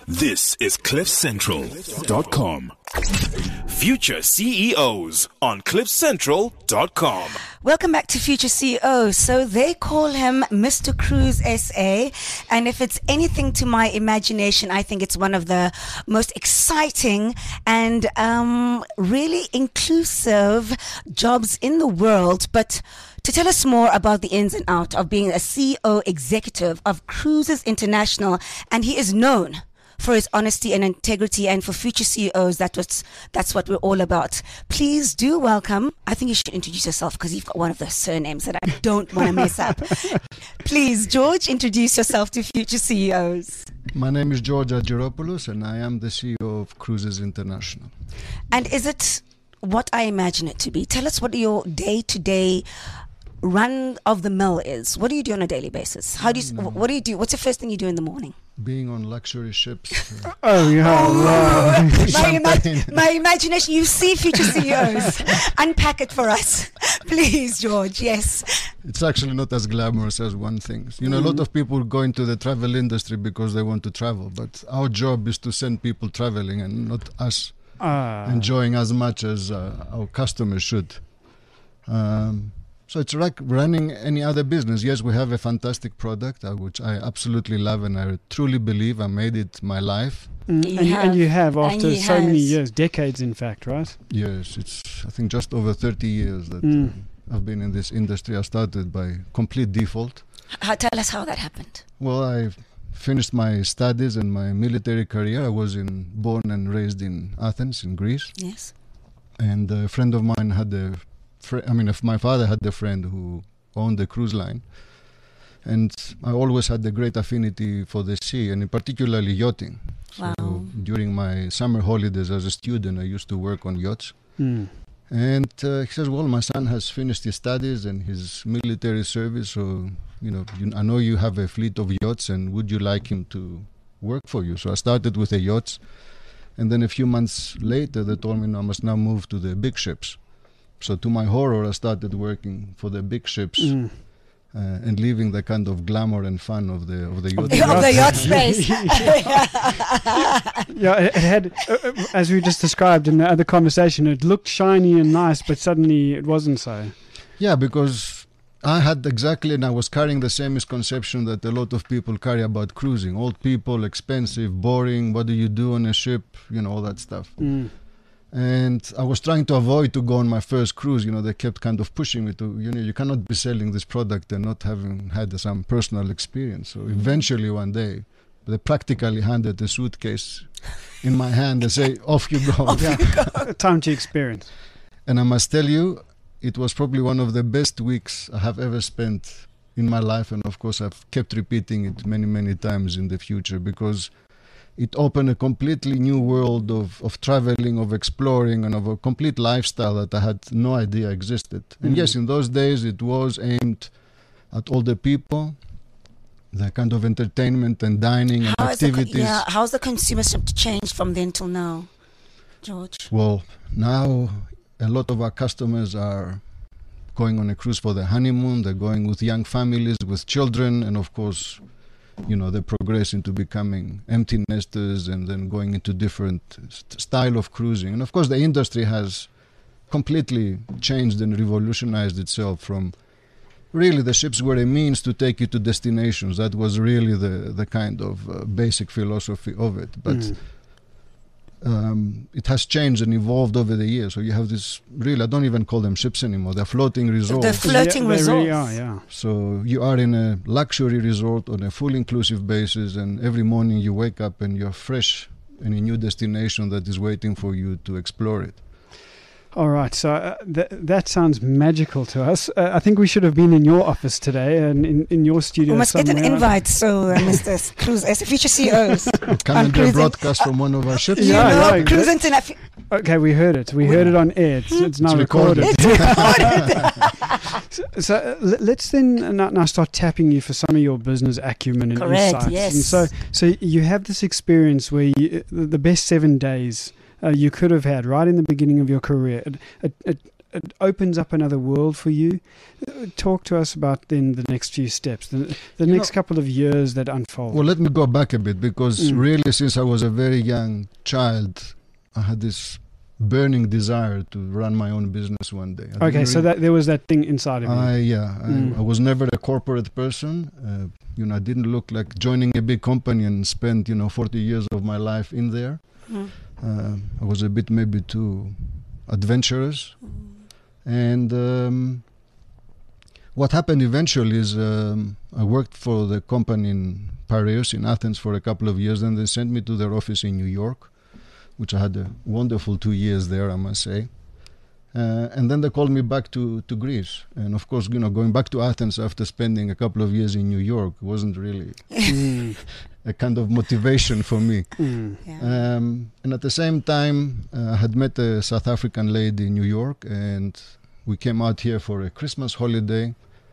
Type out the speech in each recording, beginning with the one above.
This is CliffCentral.com. Future CEOs on CliffCentral.com. Welcome back to Future CEOs. So they call him Mr. Cruise SA. And if it's anything to my imagination, I think it's one of the most exciting and really inclusive jobs in the world. But to tell us more about the ins and outs of being a CEO executive of Cruises International, and he is known for his honesty and integrity, and for future CEOs, that's what we're all about. Please do welcome, I think you should introduce yourself because you've got one of the surnames that I don't want to mess up. Please, George, introduce yourself to future CEOs. My name is George Argyropoulos and I am the CEO of Cruises International. And is it what I imagine it to be? Tell us what your day-to-day run of the mill is. What do you do on a daily basis? What do you do? What's the first thing you do in the morning? Being on luxury ships. My imagination, you see future CEOs. Unpack it for us. Please, George, yes. It's actually not as glamorous as one thinks. You know, a lot of people go into the travel industry because they want to travel, but our job is to send people traveling and not us enjoying as much as our customers should. So it's like running any other business. Yes, we have a fantastic product, which I absolutely love, and I truly believe I made it my life. And you have after so many years, decades in fact, right? Yes, it's I think just over 30 years that I've been in this industry. I started by complete default. Tell us how that happened. Well, I finished my studies and my military career. I was born and raised in Athens, in Greece. Yes. And a friend of mine had my father had a friend who owned a cruise line, and I always had a great affinity for the sea, and in particularly yachting. Wow. So during my summer holidays as a student, I used to work on yachts. And he says, well, my son has finished his studies and his military service, so I know you have a fleet of yachts, and would you like him to work for you? So I started with the yachts, and then a few months later they told me I must now move to the big ships. So to my horror, I started working for the big ships and leaving the kind of glamour and fun of the yacht space. Yeah, it had, as we just described in the other conversation, it looked shiny and nice, but suddenly it wasn't so. Yeah, because I was carrying the same misconception that a lot of people carry about cruising. Old people, expensive, boring, what do you do on a ship, all that stuff. And I was trying to avoid to go on my first cruise. They kept kind of pushing me to, you cannot be selling this product and not having had some personal experience. So eventually one day, they practically handed a suitcase in my hand and say, off you go. Time to experience. And I must tell you, it was probably one of the best weeks I have ever spent in my life. And of course, I've kept repeating it many, many times in the future, because it opened a completely new world of traveling, of exploring, and of a complete lifestyle that I had no idea existed. And yes, in those days it was aimed at older people, the kind of entertainment and dining and activities. How's the consumership changed from then till now, George? Well, now a lot of our customers are going on a cruise for their honeymoon. They're going with young families, with children, and of course, they progress into becoming empty nesters and then going into different style of cruising. And of course, the industry has completely changed and revolutionized itself from really the ships were a means to take you to destinations. That was really the kind of basic philosophy of it. But it has changed and evolved over the years. So you have this really, I don't even call them ships anymore. They're floating resorts. They're floating resorts. They really are, yeah. So you are in a luxury resort on a full inclusive basis, and every morning you wake up and you're fresh in a new destination that is waiting for you to explore it. All right, so that sounds magical to us. I think we should have been in your office today and in your studio. We must get an invite, so Mr. Cruise, as future CEOs. Can it be a broadcast from one of our ships? Yeah, Cruise International. Okay, we heard it. We heard it on air. It's now recorded. So let's then now start tapping you for some of your business acumen and insights. Yes. And so you have this experience where the best 7 days you could have had right in the beginning of your career, it opens up another world for you. Talk to us about then the next few steps, the next couple of years that unfold. Well, let me go back a bit, because really, since I was a very young child, I had this burning desire to run my own business one day. Okay, so that there was that thing inside of you. I was never a corporate person. I didn't look like joining a big company and spend 40 years of my life in there. I was a bit maybe too adventurous. And what happened eventually is I worked for the company in Piraeus in Athens for a couple of years, and they sent me to their office in New York, which I had a wonderful 2 years there, I must say. And then they called me back to Greece. And of course, going back to Athens after spending a couple of years in New York wasn't really a kind of motivation for me. And at the same time, I had met a South African lady in New York, and we came out here for a Christmas holiday.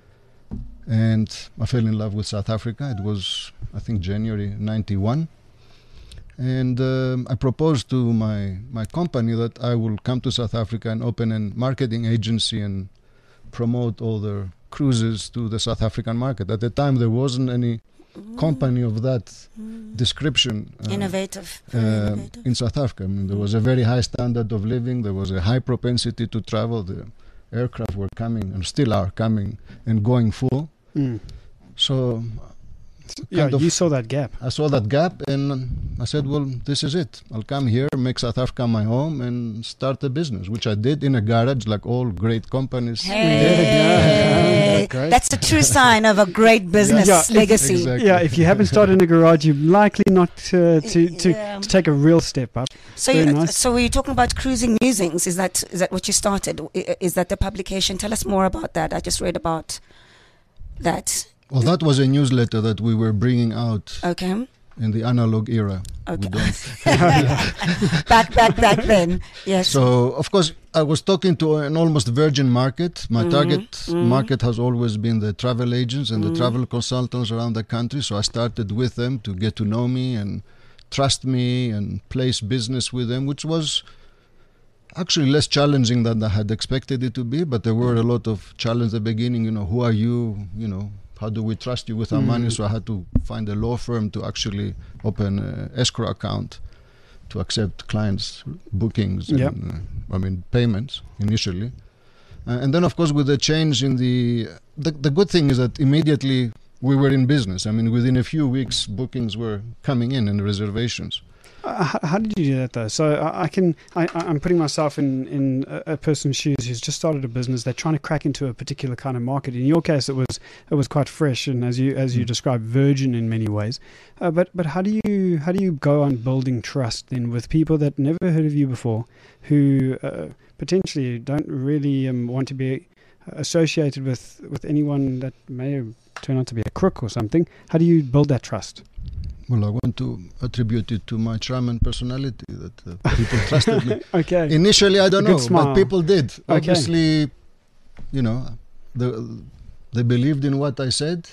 And I fell in love with South Africa. It was, I think, January 91. And I proposed to my company that I will come to South Africa and open a marketing agency and promote all the cruises to the South African market. At the time, there wasn't any company of that description Innovative. in South Africa. I mean, there was a very high standard of living. There was a high propensity to travel. The aircraft were coming and still are coming and going full. So you saw that gap. I saw that gap, and I said, well, this is it. I'll come here, make South Africa my home, and start a business, which I did in a garage, like all great companies. Hey, that's the true sign of a great business legacy. Exactly. Yeah, if you haven't started in a garage, you're likely not to take a real step up. So, so were you talking about Cruising Musings? Is that what you started? Is that the publication? Tell us more about that. I just read about that. Well, that was a newsletter that we were bringing out in the analog era. Okay. back then, yes. So, of course, I was talking to an almost virgin market. My target market has always been the travel agents and the travel consultants around the country. So I started with them to get to know me and trust me and place business with them, which was actually less challenging than I had expected it to be. But there were a lot of challenges at the beginning. Who are you? How do we trust you with our money? So I had to find a law firm to actually open an escrow account to accept clients' bookings and payments initially. And then, of course, with the change in the good thing is that immediately we were in business. I mean, within a few weeks, bookings were coming in and reservations. How did you do that, though? So I'm putting myself in a person's shoes who's just started a business. They're trying to crack into a particular kind of market. In your case, it was quite fresh and, as you described, virgin in many ways. But how do you go on building trust then with people that never heard of you before, who potentially don't really want to be associated with anyone that may turn out to be a crook or something? How do you build that trust? Well, I want to attribute it to my charm and personality that people trusted me. Okay. Initially, I don't know, smile. but people did. Okay. Obviously, they believed in what I said.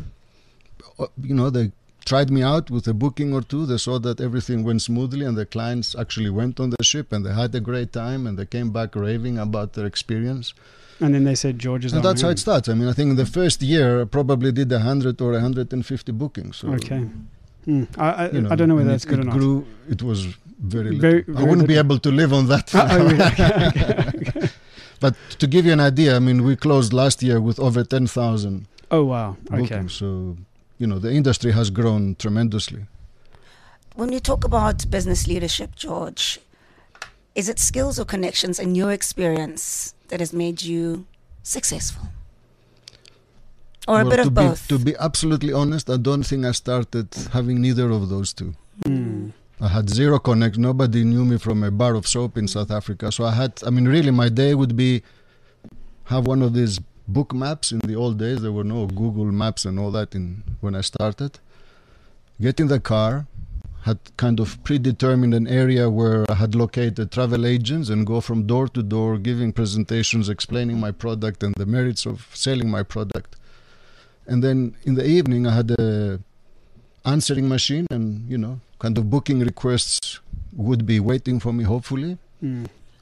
They tried me out with a booking or two. They saw that everything went smoothly, and the clients actually went on the ship, and they had a great time, and they came back raving about their experience. And then they said, George is on. And that's how it starts. I mean, I think in the first year, I probably did 100 or 150 bookings. So, okay. I don't know whether that's good or not. It was very little. Very I wouldn't be able to live on that. Okay. But to give you an idea, I mean, we closed last year with over 10,000 Oh, wow. bookings. Okay. So, the industry has grown tremendously. When you talk about business leadership, George, is it skills or connections in your experience that has made you successful? Or a bit of both? To be absolutely honest, I don't think I started having neither of those two. I had zero connect. Nobody knew me from a bar of soap in South Africa. So really my day would be have one of these book maps. In the old days, there were no Google Maps and all that when I started. Get in the car, had kind of predetermined an area where I had located travel agents and go from door to door, giving presentations, explaining my product and the merits of selling my product. And then in the evening, I had a answering machine, and kind of booking requests would be waiting for me. Hopefully,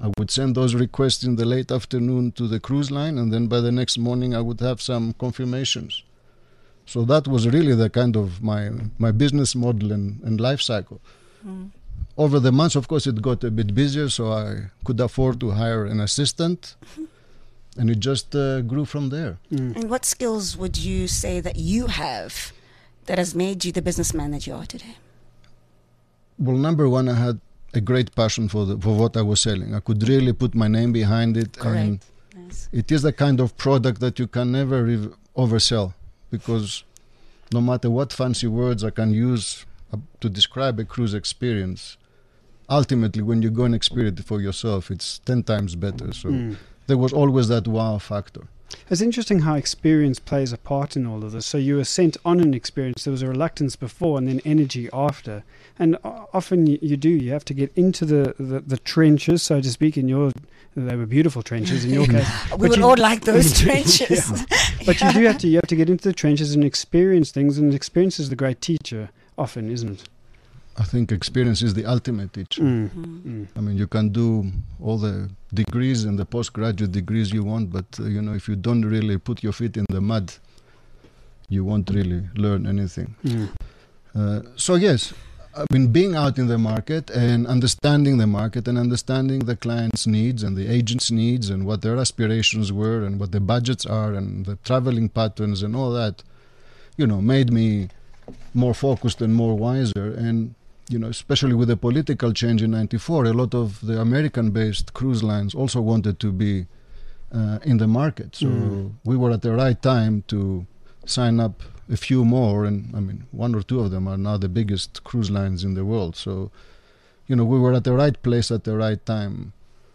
I would send those requests in the late afternoon to the cruise line, and then by the next morning I would have some confirmations. So that was really the kind of my business model and life cycle. Over the months, of course, it got a bit busier, so I could afford to hire an assistant, and it just grew from there. And what skills would you say that you have that has made you the businessman that you are today? Well, number one, I had a great passion for what I was selling. I could really put my name behind it. Correct. And Nice. it is the kind of product that you can never oversell, because no matter what fancy words I can use to describe a cruise experience, ultimately when you go and experience it for yourself, it's 10 times better. So there was always that wow factor. It's interesting how experience plays a part in all of this. So you were sent on an experience. There was a reluctance before and then energy after. And often you have to get into the trenches, so to speak. They were beautiful trenches in your case. We would all like those trenches. But you have to get into the trenches and experience things. And experience is the great teacher often, isn't it? I think experience is the ultimate teacher. I mean, you can do all the degrees and the postgraduate degrees you want, but if you don't really put your feet in the mud, you won't really learn anything. So yes, I mean, being out in the market and understanding the market and understanding the client's needs and the agent's needs and what their aspirations were and what the budgets are and the traveling patterns and all that, made me more focused and more wiser. And especially with the political change in '94, a lot of the American-based cruise lines also wanted to be in the market. So we were at the right time to sign up a few more, and I mean, one or two of them are now the biggest cruise lines in the world. So, we were at the right place at the right time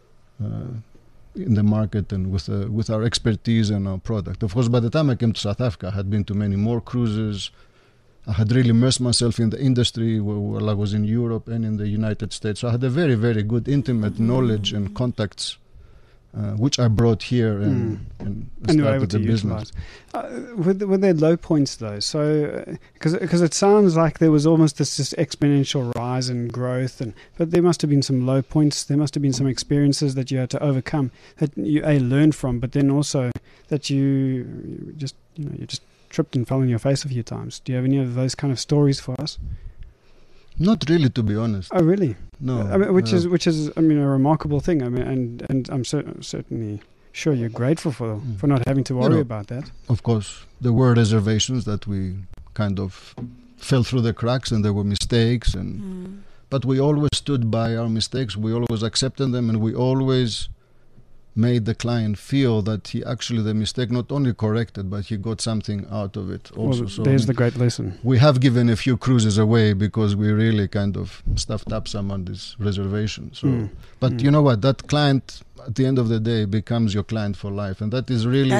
in the market and with our expertise and our product. Of course, by the time I came to South Africa, I had been to many more cruises. I had really immersed myself in the industry while I was in Europe and in the United States. So I had a very, very good intimate knowledge and contacts, which I brought here and you were able started to the business. utilize. Were there low points though? So because it sounds like there was almost this exponential rise in growth, but there must have been some low points. There must have been some experiences that you had to overcome that you learned from, but then also that you just tripped and fell on your face a few times. Do you have any of those kind of stories for us? Not really, to be honest. Oh, really? No. I mean, which is a remarkable thing. I mean, and I'm certainly sure you're grateful for not having to worry about that. Of course, there were reservations that we kind of fell through the cracks, and there were mistakes, but we always stood by our mistakes. We always accepted them, and we always made the client feel that the mistake not only corrected, but he got something out of it also. Well, there's the great lesson. We have given a few cruises away because we really kind of stuffed up someone's reservation. So, but you know what? That client, at the end of the day, becomes your client for life, and that is really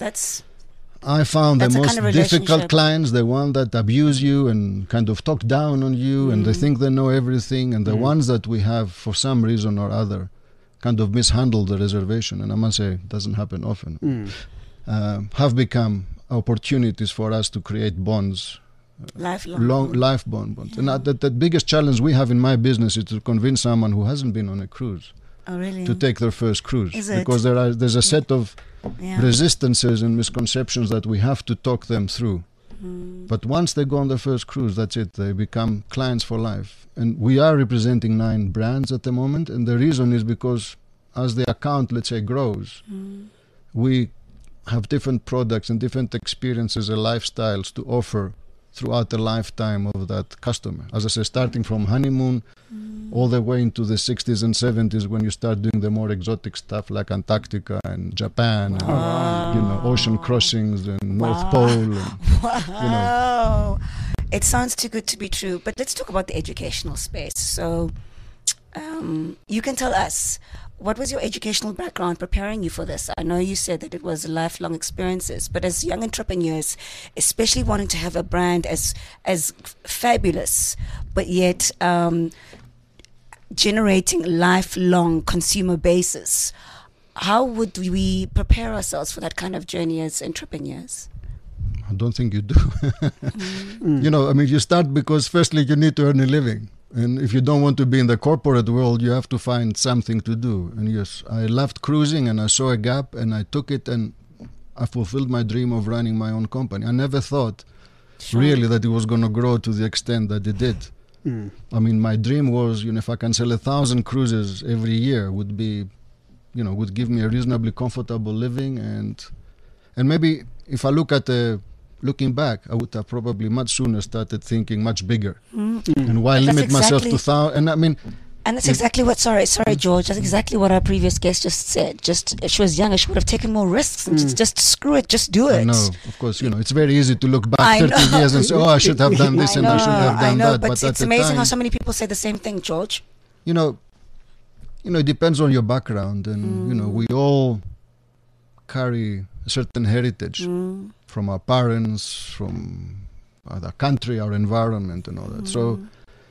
I found the most difficult clients, the one that abuse you and kind of talk down on you, and they think they know everything, and the ones that we have, for some reason or other, kind of mishandled the reservation, and I must say it doesn't happen often, have become opportunities for us to create bonds, life bonds. And the biggest challenge we have in my business is to convince someone who hasn't been on a cruise to take their first cruise, because there's a set of resistances and misconceptions that we have to talk them through. But once they go on their first cruise, that's it. They become clients for life. And we are representing 9 brands at the moment. And the reason is because as the account, let's say, grows, we have different products and different experiences and lifestyles to offer throughout the lifetime of that customer. As I say, starting from honeymoon all the way into the 60s and 70s, when you start doing the more exotic stuff like Antarctica and Japan, and, ocean crossings and North Pole. And, It sounds too good to be true. But let's talk about the educational space. So you can tell us, what was your educational background preparing you for this? I know you said that it was lifelong experiences, but as young entrepreneurs, especially wanting to have a brand as fabulous, but yet generating lifelong consumer bases, how would we prepare ourselves for that kind of journey as entrepreneurs? I don't think you do. You start because firstly you need to earn a living. And if you don't want to be in the corporate world, you have to find something to do. And yes, I loved cruising, and I saw a gap, and I took it, and I fulfilled my dream of running my own company. I never thought really that it was going to grow to the extent that it did. I mean, my dream was, if I can sell 1,000 cruises every year, would be, would give me a reasonably comfortable living. And maybe if I looking back, I would have probably much sooner started thinking much bigger. And why limit myself to 1,000? And I mean, and that's exactly what, sorry, George, that's exactly what our previous guest just said. Just, if she was younger, she would have taken more risks and just screw it, just do it. I know, of course, it's very easy to look back 30 years and say, I should have done this and I should have done that. But it's amazing how so many people say the same thing, George. It depends on your background, and, we all carry a certain heritage from our parents, from our country, our environment, and all that. So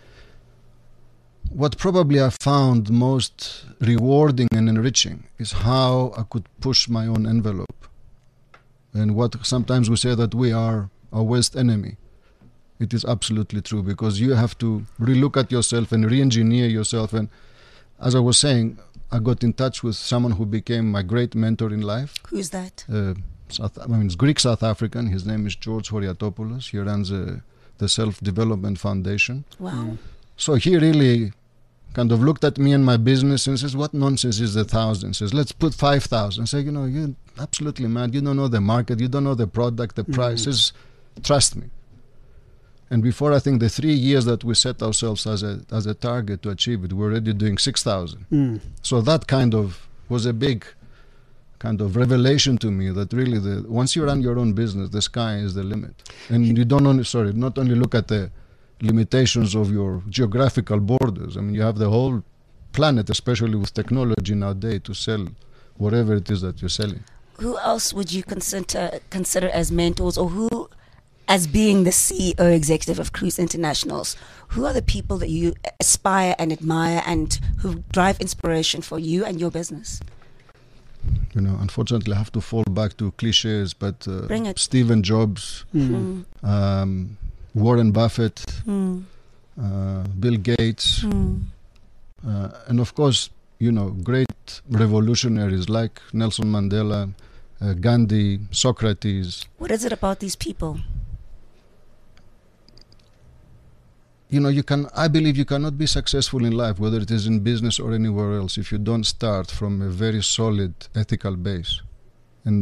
what probably I found most rewarding and enriching is how I could push my own envelope. And what sometimes we say that we are our worst enemy. It is absolutely true, because you have to relook at yourself and re-engineer yourself. And as I was saying, I got in touch with someone who became my great mentor in life. Who's that? It's Greek South African. His name is George Horiatopoulos. He runs the Self-Development Foundation. Wow. So he really kind of looked at me and my business and says, what nonsense is the 1,000? Says, let's put 5,000. I say, you're absolutely mad. You don't know the market. You don't know the product, the prices. Trust me. And before, I think, the 3 years that we set ourselves as a target to achieve it, we're already doing 6,000. So that kind of was a big kind of revelation to me, that really once you run your own business, the sky is the limit. And you not only look at the limitations of your geographical borders. I mean, you have the whole planet, especially with technology nowadays, to sell whatever it is that you're selling. Who else would you consider as mentors, or who, as being the CEO executive of Cruise Internationals, who are the people that you aspire and admire and who drive inspiration for you and your business? Unfortunately, I have to fall back to cliches, but Bring it. Stephen Jobs, Warren Buffett, Bill Gates, and of course, great revolutionaries like Nelson Mandela, Gandhi, Socrates. What is it about these people? I believe you cannot be successful in life, whether it is in business or anywhere else, if you don't start from a very solid ethical base. And,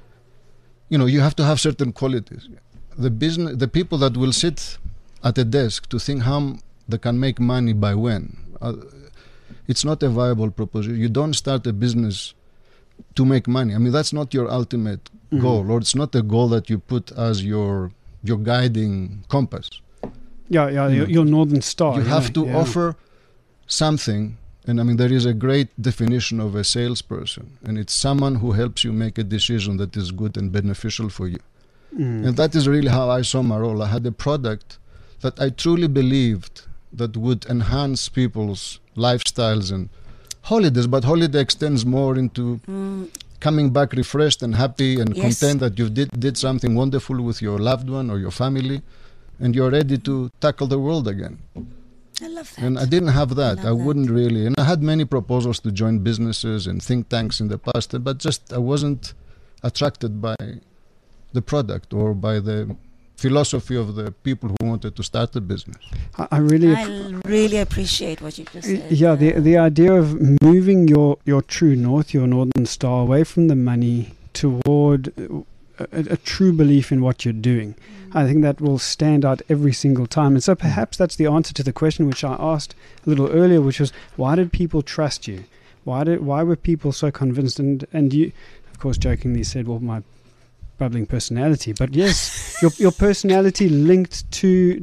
you have to have certain qualities. The people that will sit at a desk to think how they can make money by when, it's not a viable proposition. You don't start a business to make money. I mean, that's not your ultimate goal, or it's not a goal that you put as your guiding compass. Your Northern Star. You have to offer something. And I mean, there is a great definition of a salesperson, and it's someone who helps you make a decision that is good and beneficial for you. And that is really how I saw my role. I had a product that I truly believed that would enhance people's lifestyles and holidays, but holiday extends more into coming back refreshed and happy and content that you did something wonderful with your loved one or your family, and you're ready to tackle the world again. I love that. And I didn't have that. I wouldn't really. And I had many proposals to join businesses and think tanks in the past, but just I wasn't attracted by the product or by the philosophy of the people who wanted to start a business. I really appreciate what you just said. Yeah, the idea of moving your true north, your Northern Star, away from the money toward a true belief in what you're doing. I think that will stand out every single time. And so perhaps that's the answer to the question which I asked a little earlier, which was, why did people trust you? Why were people so convinced? And you, of course, jokingly said, well, my bubbling personality. But yes, your personality linked to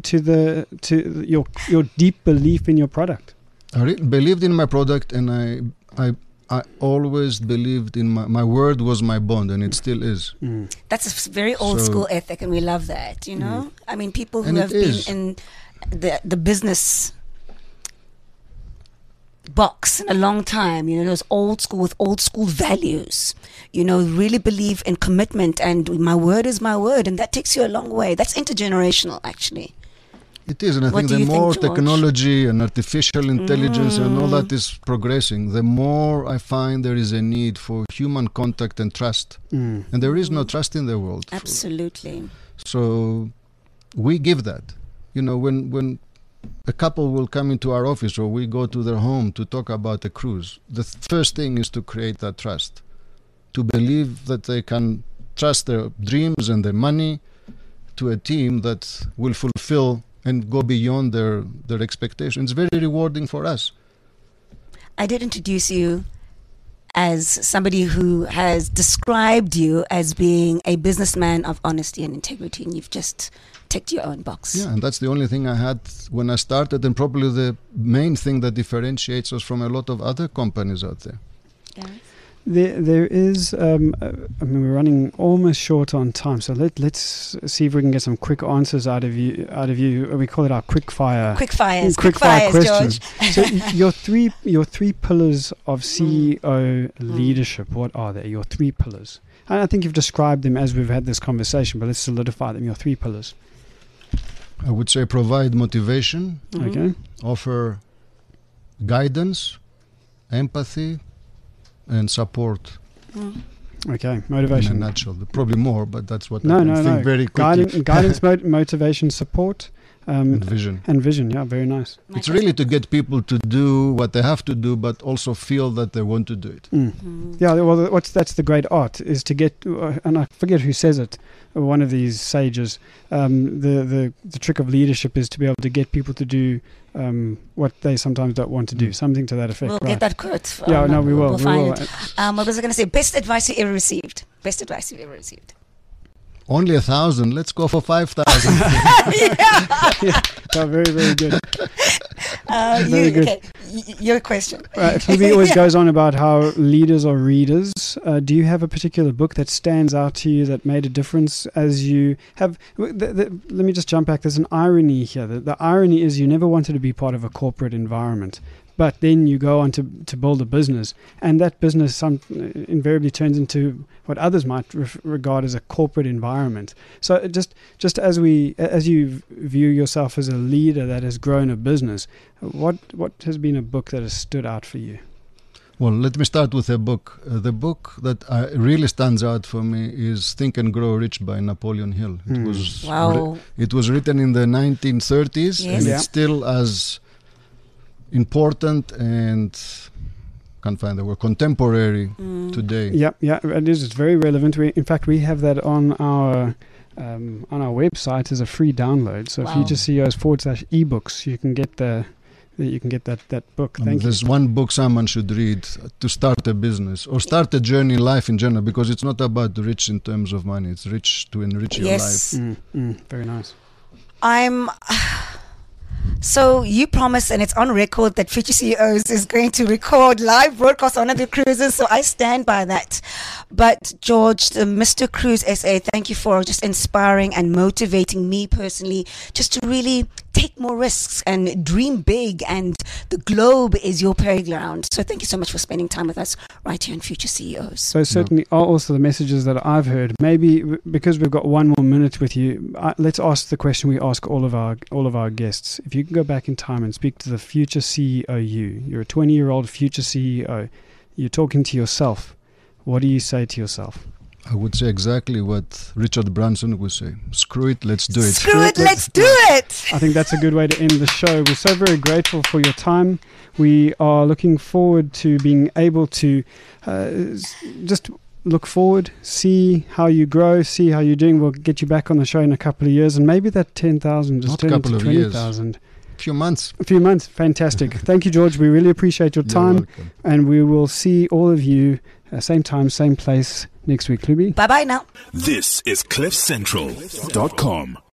your deep belief in your product. I believed in my product, and I always believed in my word was my bond, and it still is. That's a very old school ethic, and we love that, I mean, people who have been in the business box in a long time, those old school with old school values, really believe in commitment, and my word is my word, and that takes you a long way. That's intergenerational, actually. It is, and I What think do the you think, more George? technology and artificial intelligence and all that is progressing, the more I find there is a need for human contact and trust. And there is no trust in the world. Absolutely. So we give that. You know, when a couple will come into our office or we go to their home to talk about a cruise, the first thing is to create that trust, to believe that they can trust their dreams and their money to a team that will fulfill and go beyond their expectations. It's very rewarding for us. I did introduce you as somebody who has described you as being a businessman of honesty and integrity, and you've just ticked your own box. Yeah, and that's the only thing I had when I started, and probably the main thing that differentiates us from a lot of other companies out there. Yeah. There is, I mean, we're running almost short on time, so let's see if we can get some quick answers out of you. We call it our quick fires, questions. George. So your three pillars of CEO leadership, what are they? Your three pillars. And I think you've described them as we've had this conversation, but let's solidify them. Your three pillars. I would say provide motivation, Okay. offer guidance, empathy, and support. Okay. In a Motivation. nutshell. Probably more, but that's what I No, can no, think no. very quickly. Guidance, motivation, support, And vision. and vision. Yeah, very nice. It's really to get people to do what they have to do, but also feel that they want to do it. Yeah, well, that's the great art, is to get, and I forget who says it, one of these sages, the trick of leadership is to be able to get people to do what they sometimes don't want to do, something to that effect. We'll right. get that quote. Yeah, no, we will. We'll We find will. it. What was I going to say? Best advice you ever received. Best advice you've ever received. Only 1,000. Let's go for 5,000. Yeah, very, very good. You, good. okay, your question. Phoebe always goes on about how leaders are readers. Do you have a particular book that stands out to you that made a difference as you have... let me just jump back. There's an irony here. The irony is you never wanted to be part of a corporate environment. But then you go on to build a business, and that business invariably turns into what others might regard as a corporate environment. So just as you view yourself as a leader that has grown a business, what has been a book that has stood out for you? Well, let me start with a book. The book that really stands out for me is Think and Grow Rich by Napoleon Hill. It was Wow. it was written in the 1930s, Yes. and Yeah. it's still as important and can't find the word contemporary today. Yeah, it is. It's very relevant. In fact, we have that on our website as a free download. So if you Wow. just CEOs/ebooks, you can get that book. Thank you. There's one book someone should read to start a business or start a journey in life in general, because it's not about rich in terms of money. It's rich to enrich your life. Yes. Very nice. So you promised, and it's on record, that Future CEOs is going to record live broadcasts on other cruises, so I stand by that. But George, Mr. Cruise SA, thank you for just inspiring and motivating me personally just to really take more risks and dream big, and the globe is your playground. So thank you so much for spending time with us right here on Future CEOs. So certainly are also the messages that I've heard. Maybe because we've got one more minute with you, let's ask the question we ask all of our guests. If you can go back in time and speak to the future CEO you're a 20-year-old future CEO, you're talking to yourself. What do you say to yourself? I would say exactly what Richard Branson would say. Screw it, let's do it. Screw it, let's do it! I think that's a good way to end the show. We're so very grateful for your time. We are looking forward to being able to just look forward, see how you grow, see how you're doing. We'll get you back on the show in a couple of years, and maybe that 10,000 just Not turn couple into of years. 20,000. Few months. A few months. Fantastic. Thank you, George. We really appreciate your You're time, welcome. and we will see all of you same time, same place next week. Klubi? Bye-bye now. This is CliffCentral.com.